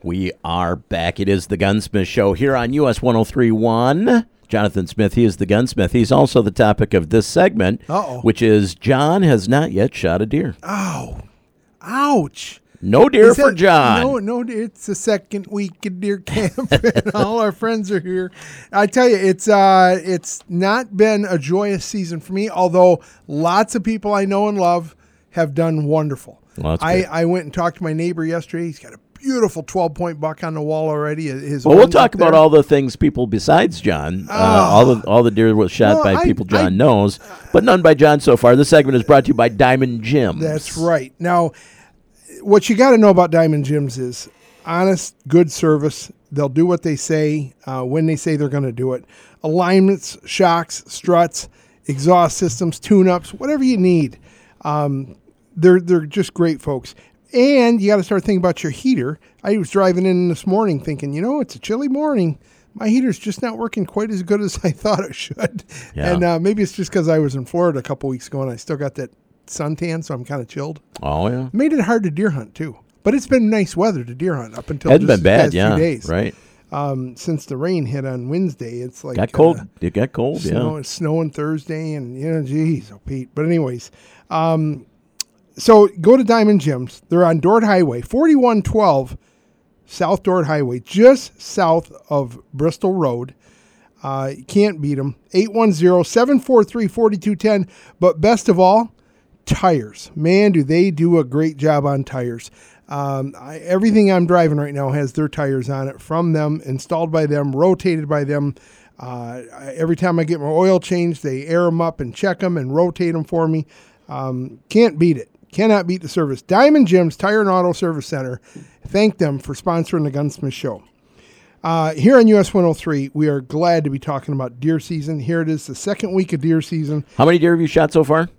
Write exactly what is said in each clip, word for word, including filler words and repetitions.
We are back. It is the Gunsmith Show here on U S one oh three point one. Jonathan Smith, he is the gunsmith. He's also the topic of this segment, Uh-oh. which is John has not yet shot a deer. Ow. Ouch. No deer Is for that- John. No, no, it's the second week of deer camp, and all our friends are here. I tell you, it's uh, it's not been a joyous season for me, although lots of people I know and love have done wonderful. Well, that's I, good. I went and talked to my neighbor yesterday. He's got a beautiful twelve-point buck on the wall already. His Well, we'll one's talk up there. about all the things people besides John. Uh, all the all the deer were shot Well, by I- people John I- knows, but none by John so far. This segment is brought to you by Diamond Gyms. That's right. Now, what you got to know about Diamond Gyms is honest, good service. They'll do what they say uh, when they say they're going to do it. Alignments, shocks, struts, exhaust systems, tune-ups, whatever you need. Um, they're they're just great folks. And you got to start thinking about your heater. I was driving in this morning thinking, you know, it's a chilly morning. My heater's just not working quite as good as I thought it should. Yeah. And uh, maybe it's just because I was in Florida a couple weeks ago and I still got that suntan, so I'm kind of chilled. Oh yeah, Made it hard to deer hunt too, but it's been nice weather to deer hunt up until hadn't just been the bad. past Yeah, few days. right. Um, since the rain hit on Wednesday, it's like Got cold. Uh, It got cold. snow, Yeah. it's snowing Thursday, and you know, geez, oh Pete. But anyways, um, so go to Diamond Gyms. They're on Dort Highway, forty-one twelve South Dort Highway, just south of Bristol Road. Uh, you can't beat them. eight one zero, seven four three, four two one zero. But best of all, tires. Man, do they do a great job on tires. Um, I, everything I'm driving right now has their tires on it from them, installed by them, rotated by them. Uh, I- every time I get my oil changed, they air them up and check them and rotate them for me. Um, can't beat it. Cannot beat the service. Diamond Gyms Tire and Auto Service Center. Thank them for sponsoring the Gunsmith Show. Uh, here on U S one oh three, we are glad to be talking about deer season. Here it is, the second week of deer season. How many deer have you shot so far?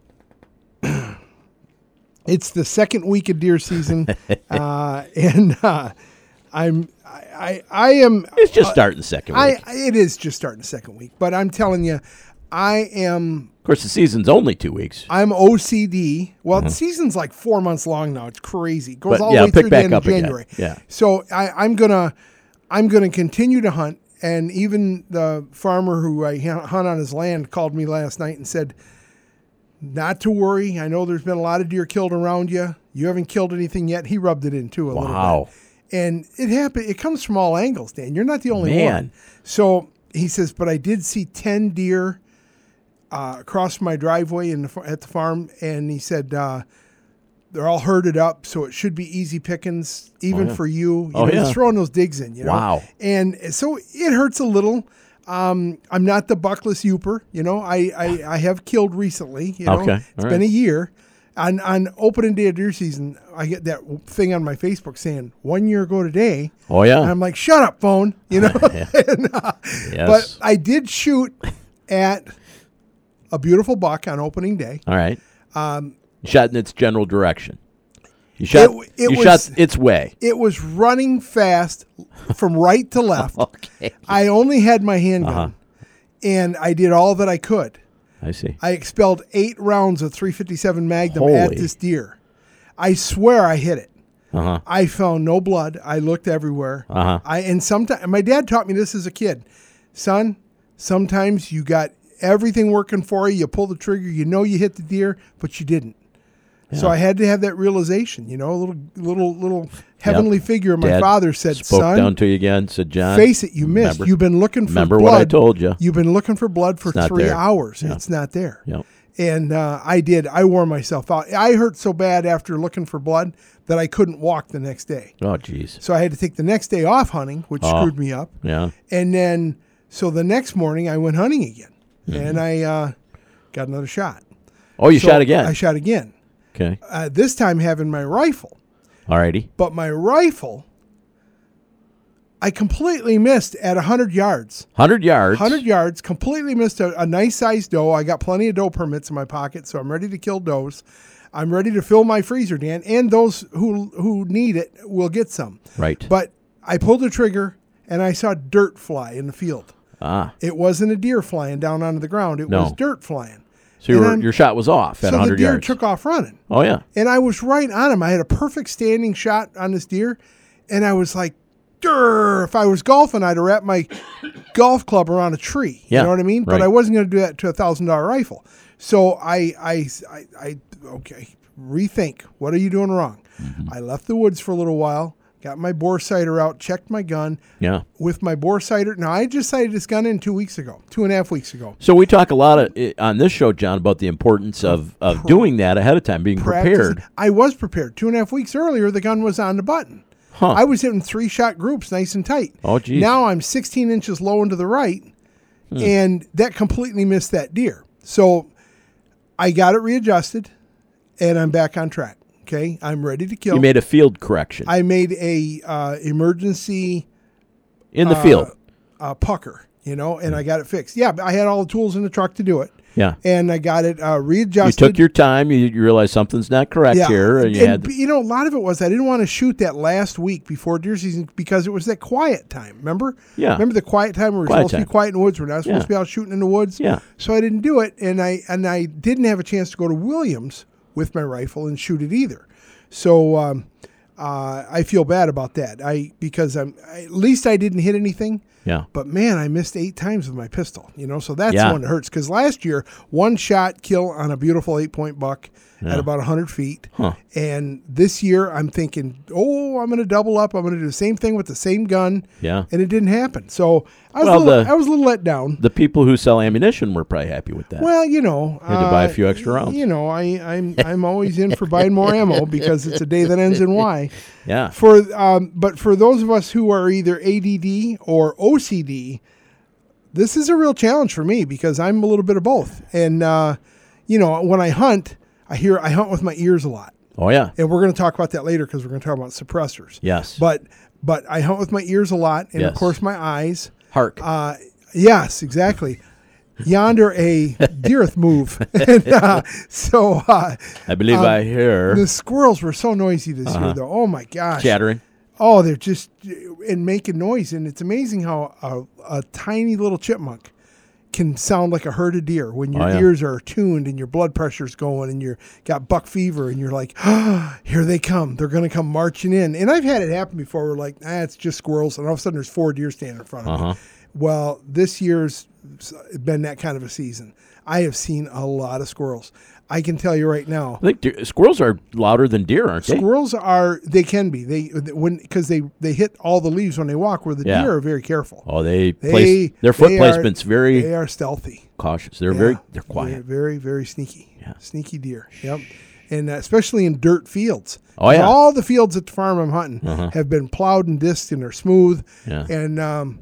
It's the second week of deer season, uh, and uh, I'm I, I I am. It's just starting the second week. I it is just starting the second week, but I'm telling you, I am of course, the season's only two weeks. I'm O C D. Well, the season's like four months long now. It's crazy. It goes But, all yeah, the way pick through back the end up of again. January. Yeah. So I, I'm gonna I'm gonna continue to hunt. And even the farmer who I hunt on his land called me last night and said, not to worry. I know there's been a lot of deer killed around you. You haven't killed anything yet. He rubbed it in too a little Wow. bit. And it happened. It comes from all angles, Dan. You're not the only Man. one. So he says, but I did see ten deer uh, across my driveway in the, fa- at the farm. And he said, uh, they're all herded up, so it should be easy pickings, even yeah. for you. You Oh, know, yeah. he's throwing those digs in, you know. Wow. And so it hurts a little. Um, I'm not the buckless youper, you know. I, I, I have killed recently, you know. Okay, It's all been right. a year. On on opening day of deer season, I get that thing on my Facebook saying one year ago today. Oh, yeah. And I'm like, shut up, phone, you know. And, uh, Yes. But I did shoot at a beautiful buck on opening day. All right. Um, you shot in its general direction. You shot. It- it you was- shot its way. It was running fast from right to left. Okay. I only had my handgun, Uh-huh. and I did all that I could. I see. I expelled eight rounds of three fifty-seven Magnum at Holy. this deer. I swear I hit it. Uh huh. I found no blood. I looked everywhere. Uh-huh. I and sometimes my dad taught me this as a kid. Son, sometimes you got everything working for you. You pull the trigger, you know you hit the deer, but you didn't. So I had to have that realization, you know, a little little little heavenly figure. My Dad father said, Spoke "Son, down to you again. Said, John. face it, you missed. remember- You've been looking for Remember blood. what I told you. You've been looking for blood for It's not three there. hours. Yeah. It's not there." Yep. And uh, I did. I wore myself out. I hurt so bad after looking for blood that I couldn't walk the next day. Oh, jeez. So I had to take the next day off hunting, which Oh. screwed me up. Yeah. And then, so the next morning I went hunting again, Mm-hmm. and I uh, got another shot. Oh, you So shot again. I shot again. Okay. Uh, this time having my rifle, All righty. but my rifle, I completely missed at one hundred yards. Hundred yards. one hundred yards, completely missed a, a nice sized doe. I got plenty of doe permits in my pocket, so I'm ready to kill does. I'm ready to fill my freezer, Dan, and those who who need it will get some. Right. But I pulled the trigger, and I saw dirt fly in the field. ah. It wasn't a deer flying down onto the ground. It No. was dirt flying. So you and were, I'm- your shot was off at So the hundred deer yards. took off running. oh yeah. And I was right on him. I had a perfect standing shot on this deer, and I was like, Durr, if I was golfing, I'd have wrapped my golf club around a tree. Yeah, you know what I mean? right. But I wasn't going to do that to a thousand dollar rifle. So I, I, I, I, okay, rethink. What are you doing wrong? Mm-hmm. I left the woods for a little while, got my bore sighter out, checked my gun. Yeah. With my bore sighter. Now, I just sighted this gun in two weeks ago, two and a half weeks ago. So we talk a lot of, eh, on this show, John, about the importance of, of doing that ahead of time, being Practice. prepared. I was prepared. Two and a half weeks earlier, the gun was on the button. Huh. I was hitting three-shot groups nice and tight. Oh, geez. Now I'm sixteen inches low and to the right, hmm. and that completely missed that deer. So I got it readjusted, and I'm back on track. Okay, I'm ready to kill. You made a field correction. I made a uh, emergency in the uh, field uh, pucker, you know, and I got it fixed. Yeah, I had all the tools in the truck to do it. Yeah, and I got it uh, readjusted. You took your time. You, you realized something's not correct yeah. here, and you and, had. The- you know, a lot of it was I didn't want to shoot that last week before deer season because it was that quiet time. Remember? Yeah. Remember the quiet time where we're quiet supposed time. to be quiet in the woods. We're not supposed yeah. to be out shooting in the woods. Yeah. So I didn't do it, and I and I didn't have a chance to go to Williams with my rifle and shoot it either. So um, uh, I feel bad about that. I because I'm at least I didn't hit anything. Yeah. But man, I missed eight times with my pistol. You know, so that's yeah. the one that hurts. Because last year, one shot kill on a beautiful eight point buck yeah. at about a hundred feet. Huh. And this year, I'm thinking, oh, I'm going to double up. I'm going to do the same thing with the same gun. Yeah. And it didn't happen. So I was well, a little, the, I was a little let down. The people who sell ammunition were probably happy with that. Well, you know, had to uh, buy a few extra rounds. You know, I, I'm I'm always in for buying more ammo because it's a day that ends in Y. Yeah. For um, but for those of us who are either A D D or O C D, this is a real challenge for me because I'm a little bit of both. And uh, you know, when I hunt, I hear I hunt with my ears a lot. Oh yeah. And we're going to talk about that later because we're going to talk about suppressors. Yes. But but I hunt with my ears a lot, and yes. of course my eyes. Hark. Uh, yes, exactly. Yonder a deerth move. and, uh, so uh, I believe um, I hear the squirrels were so noisy this uh-huh. year, though. Oh my gosh, chattering. Oh, they're just and making noise, and it's amazing how a, a tiny little chipmunk can sound like a herd of deer when your oh, yeah. ears are tuned and your blood pressure's going and you're got buck fever and you're like, oh, here they come. They're going to come marching in. And I've had it happen before. We're like, ah, it's just squirrels, and all of a sudden there's four deer standing in front of uh-huh. me. Well, this year's been that kind of a season. I have seen a lot of squirrels. I can tell you right now. I think deer, squirrels are louder than deer, aren't they? Squirrels are. They can be. They when because they they hit all the leaves when they walk. Where the yeah. deer are very careful. Oh, they, they place their foot they placement's are, very. They are stealthy. Cautious. They're yeah. very. They're quiet. They're very very sneaky. Yeah. Sneaky deer. Yep. And uh, especially in dirt fields. Oh yeah. All the fields at the farm I'm hunting uh-huh. have been plowed and disked and are smooth. Yeah. And um,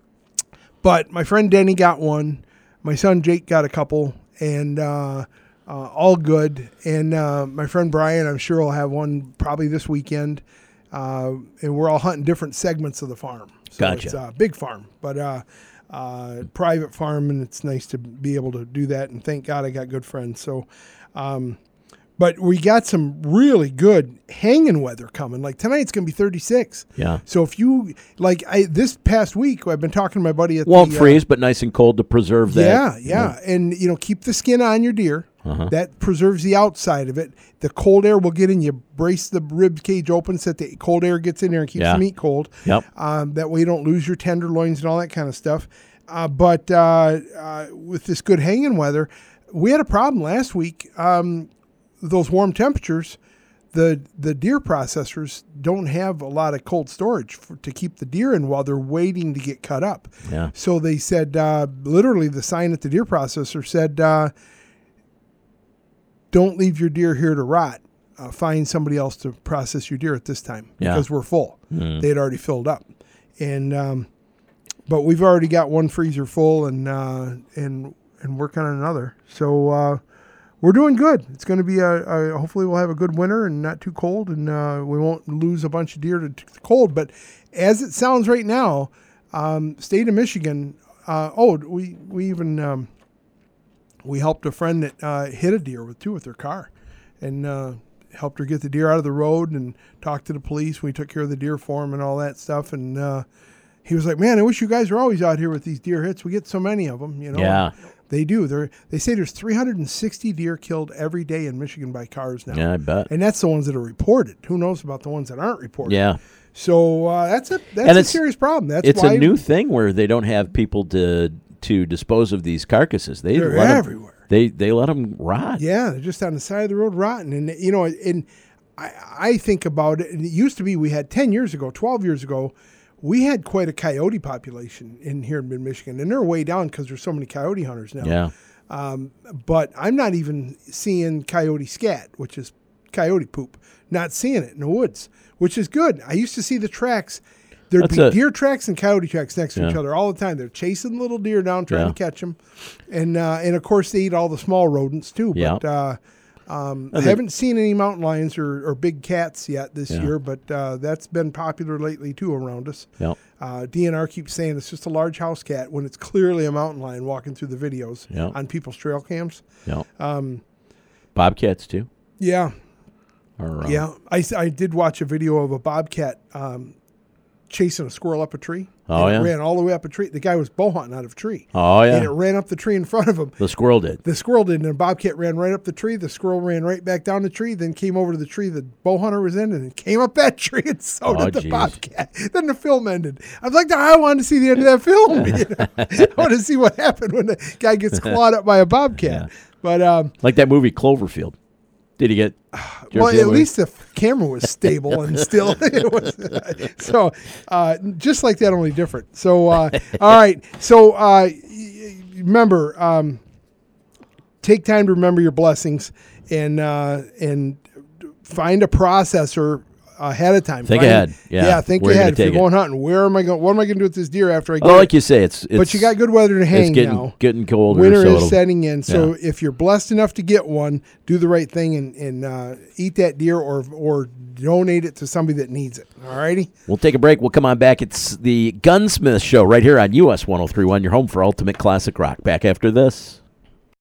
but my friend Denny got one. My son Jake got a couple, and uh, uh, all good. And uh, my friend Brian, I'm sure will have one probably this weekend. Uh, and we're all hunting different segments of the farm. So gotcha. It's a big farm, but uh, uh, private farm, and it's nice to be able to do that. And thank God I got good friends. So, um, but we got some really good hanging weather coming. Like tonight's going to be thirty-six. Yeah. So if you like, I this past week I've been talking to my buddy at won't the, freeze, uh, but nice and cold to preserve that. Yeah, yeah, and you know keep the skin on your deer. Uh-huh. That preserves the outside of it. The cold air will get in. You brace the rib cage open so that the cold air gets in there and keeps yeah. the meat cold. Yep. Um, that way you don't lose your tenderloins and all that kind of stuff. Uh, but uh, uh, with this good hanging weather, we had a problem last week. Um, those warm temperatures, the the deer processors don't have a lot of cold storage for, to keep the deer in while they're waiting to get cut up. Yeah. So they said, uh, literally, the sign at the deer processor said, uh, "Don't leave your deer here to rot. Uh, find somebody else to process your deer at this time because yeah. we're full." Mm. They had already filled up, and um, but we've already got one freezer full and uh, and and working on another. So. Uh, We're doing good. It's going to be a, a, hopefully we'll have a good winter and not too cold, and uh, we won't lose a bunch of deer to, to cold. But as it sounds right now, um, state of Michigan, uh, oh, we we even um, we helped a friend that uh, hit a deer with two with their car, and uh, helped her get the deer out of the road and talked to the police. We took care of the deer for him and all that stuff, and uh, he was like, "Man, I wish you guys were always out here with these deer hits. We get so many of them, you know." Yeah. They do. They they say there's three hundred sixty deer killed every day in Michigan by cars now. Yeah, I bet. And that's the ones that are reported. Who knows about the ones that aren't reported? Yeah. So uh, that's a that's And a it's- serious problem. That's It's why a new thing where they don't have people to to dispose of these carcasses. They they're let 'em- everywhere. they they let them rot. Yeah, they're just on the side of the road rotting. And, you know, and I, I think about it, and it used to be we had ten years ago, twelve years ago, we had quite a coyote population in here in mid-Michigan. And they're way down because there's so many coyote hunters now. Yeah. Um, but I'm not even seeing coyote scat, which is coyote poop. Not seeing it in the woods, which is good. I used to see the tracks. There'd That's be a- deer tracks and coyote tracks next to Yeah. each other all the time. They're chasing little deer down, trying Yeah. to catch them, and uh, and of course they eat all the small rodents too. Yeah. But uh, um, I I think- haven't seen any mountain lions or, or big cats yet this Yeah. year, but uh, that's been popular lately too around us. Yeah. Uh, D N R keeps saying it's just a large house cat when it's clearly a mountain lion walking through the videos Yeah. on people's trail cams. Yeah. Um, Bobcats too. yeah, Or, uh, yeah. I, s- I did watch a video of a bobcat um, chasing a squirrel up a tree. Oh, And yeah? It ran all the way up a tree. The guy was bow hunting out of a tree. Oh And it yeah. ran up the tree in front of him. The squirrel did. The squirrel did, and the bobcat ran right up the tree. The squirrel ran right back down the tree, then came over to the tree the bow hunter was in, and it came up that tree, and so Oh, did the geez. bobcat. Then the film ended. I was like, I wanted to see the end of that film. You know? I want to see what happened when the guy gets clawed up by a bobcat. But um, Like that movie Cloverfield. Did he get? did you well, ever see that at movie? least the f- camera was stable and still. It was, so uh, just like that, only different. So uh, all right. So uh, y- y- remember, um, take time to remember your blessings and uh, and find a processor ahead of time. Think Find- ahead. Yeah. Yeah. Think Where you ahead. If gonna you're take it? going hunting, where am I going? What am I going to do with this deer after I get Oh, it? like you say, it's, it's But you got good weather to hang it's getting now. getting colder. Winter so is it'll- setting in, so yeah. if you're blessed enough to get one, do the right thing and, and uh, eat that deer or or donate it to somebody that needs it. All righty? We'll take a break. We'll come on back. It's the Gunsmith Show right here on U S one oh three point one, your home for ultimate classic rock. Back after this.